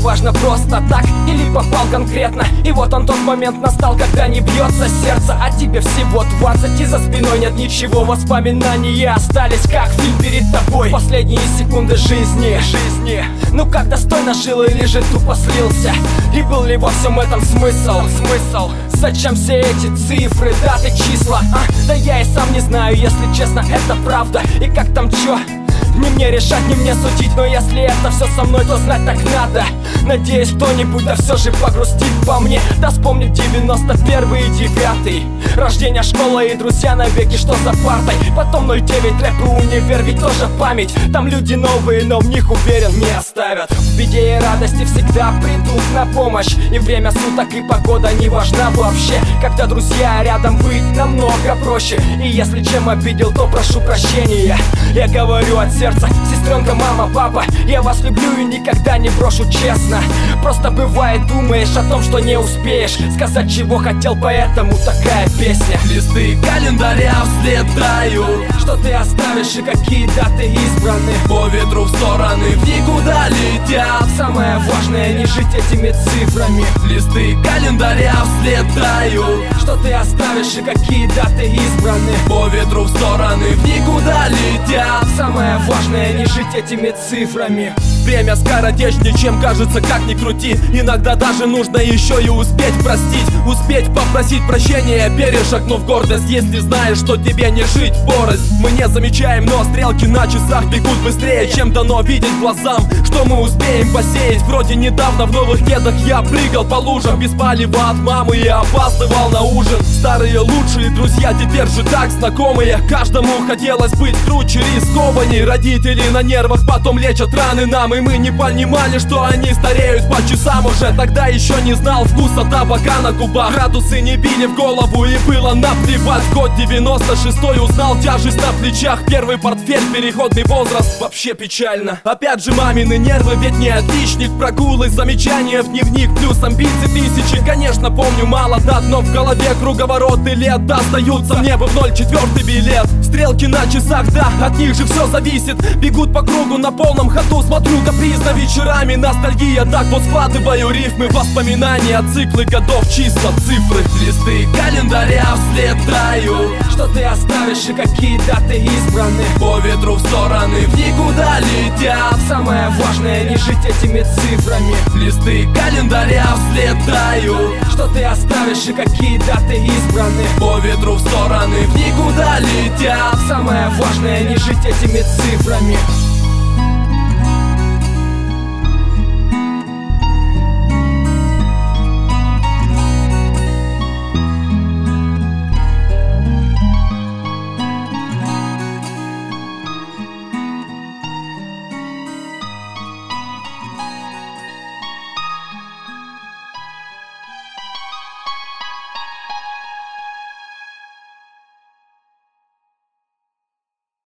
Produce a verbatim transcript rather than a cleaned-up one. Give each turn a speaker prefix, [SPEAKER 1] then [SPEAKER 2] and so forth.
[SPEAKER 1] неважно, просто так или попал конкретно. И вот он тот момент настал, когда не бьется сердце, а тебе всего двадцать, и за спиной нет ничего. Воспоминания остались, как фильм перед тобой. Последние секунды жизни, жизни. Ну как достойно жил или же тупо слился? И был ли во всем этом смысл? Смысл? Зачем все эти цифры, даты, числа? А? Да я и сам не знаю, если честно, это правда. И как там чё? Не мне решать, не мне судить, но если это все со мной, то знать так надо. Надеюсь, кто-нибудь да все же погрустит по мне, да вспомнит девяносто первый и девятый. Рождение, школа и друзья навеки, что за партой. Потом ноль девять, рэп и универ, ведь тоже память. Там люди новые, но в них, уверен, не оставят. В беде и радости всегда придут на помощь. И время суток, и погода не важна вообще. Когда друзья рядом, быть намного проще. И если чем обидел, то прошу прощения. Я говорю от сердца, сестренка, мама, папа, я вас люблю и никогда не брошу, честно. Просто бывает, думаешь о том, что не успеешь сказать, чего хотел, поэтому такая песня.
[SPEAKER 2] Листы календаря вслед тают,
[SPEAKER 1] что ты оставишь и какие даты избраны.
[SPEAKER 2] По ветру в стороны в никуда летят.
[SPEAKER 1] Самое важное не жить этими цифрами.
[SPEAKER 2] Листы календаря вслед тают,
[SPEAKER 1] что ты оставишь и какие даты избраны.
[SPEAKER 2] По ветру в стороны в никуда летят.
[SPEAKER 1] Самое важное не жить этими цифрами.
[SPEAKER 2] Время скоротечнее, чем кажется, как ни крути. Иногда даже нужно еще и успеть простить, успеть попросить прощения, перешагнув гордость. Если знаешь, что тебе не жить порознь. Мы не замечаем, но стрелки на часах бегут быстрее, чем дано видеть глазам, что мы успеем посеять. Вроде недавно в новых кедах я прыгал по лужам без палева от мамы и опаздывал на ужин. Старые лучшие друзья теперь же так знакомые. Каждому хотелось быть круче, рискованней. Родители на нервах потом лечат раны нам, и мы не понимали, что они стареют по часам уже. Тогда еще не знал вкуса табака на губах. Градусы не били в голову и было наплевать. Год девяносто шестой, узнал тяжесть на плечах. Первый портфель, переходный возраст, вообще печально. Опять же мамины нервы, ведь не отличник. Прогулы, замечания в дневник, плюс амбиции тысячи. Конечно, помню мало дат, но в голове круговороты лет достаются мне бы в ноль четвёртый билет. Стрелки на часах, да, от них же все зависит. Бегут по кругу на полном ходу, смотрю капризно вечерами. Ностальгия, так вот складываю рифмы. Воспоминания, циклы годов, чисто цифры. Листы календаря вслед тают,
[SPEAKER 1] что ты оставишь и какие даты избраны.
[SPEAKER 2] По ветру в стороны в никуда летят.
[SPEAKER 1] Самое важное не жить этими цифрами.
[SPEAKER 2] Листы календаря вслед тают,
[SPEAKER 1] что ты оставишь и какие даты избраны.
[SPEAKER 2] По ветру в стороны в никуда летят.
[SPEAKER 1] Самое важное не жить этими цифрами.